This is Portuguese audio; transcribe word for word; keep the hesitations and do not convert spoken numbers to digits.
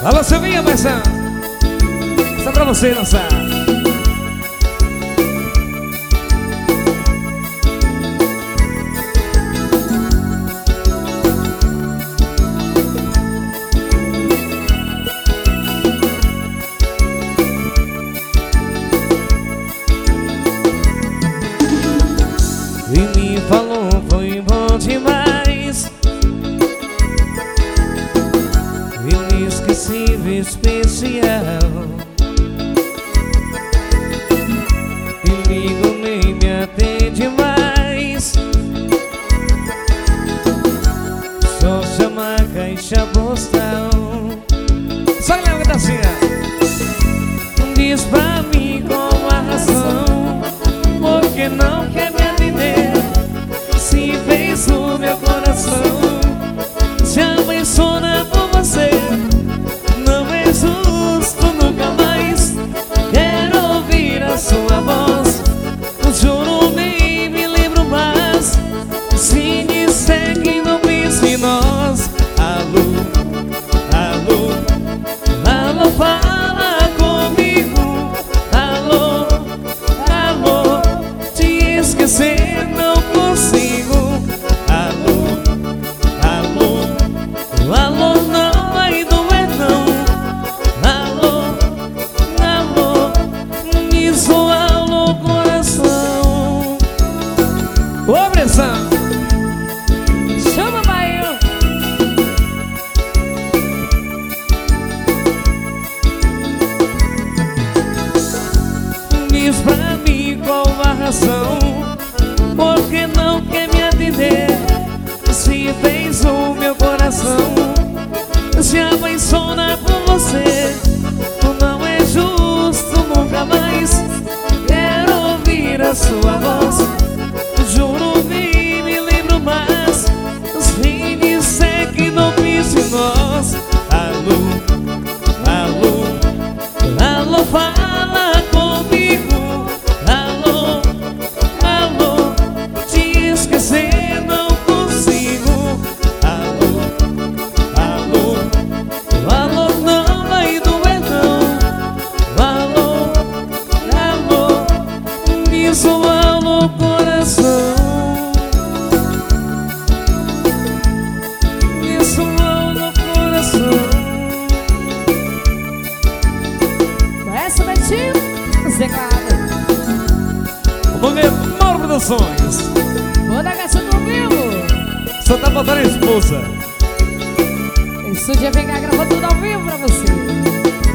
Alô, Silvinha, paixão. Isso é pra você dançar. E me falou, foi bom demais, inesquecível, especial. E ligo nem me atende mais, só chama a caixa postal. Só que lembra da cia. Diz pra mim qual a razão, porque não quer me atender. Se fez o meu coração, se apaixona por você. Não é justo, nunca mais quero ouvir a sua voz. Juro, nem me lembro mais. Se disser que não penso em nós. Alô, alô, alô, fala comigo. Alô, alô, te esquecer não consigo. Alô, alô, alô, não vai doer não. Alô, alô, me soa alô coração. Ô, pressão. Chama, Bahia. Diz pra mim qual a razão, porque não quer me atender. Se fez o meu coração, se apaixona por você. Não é justo, nunca mais quero ouvir a sua voz. Juro, nem me lembro mais. Se disser que não penso em nós. Alô, alô, alô, fala comigo. Alô, alô, te esquecer não consigo. Alô, alô, alô, não vai doer não. Alô, alô, me soa alô coração. Me soa alô coração. Conhece o Betinho? Zé Clara. Vamos ver Mauro Produções. Vou dar gatinho ao vivo. Só tá botando a esposa. Esse dia vem cá gravando tudo ao vivo pra você.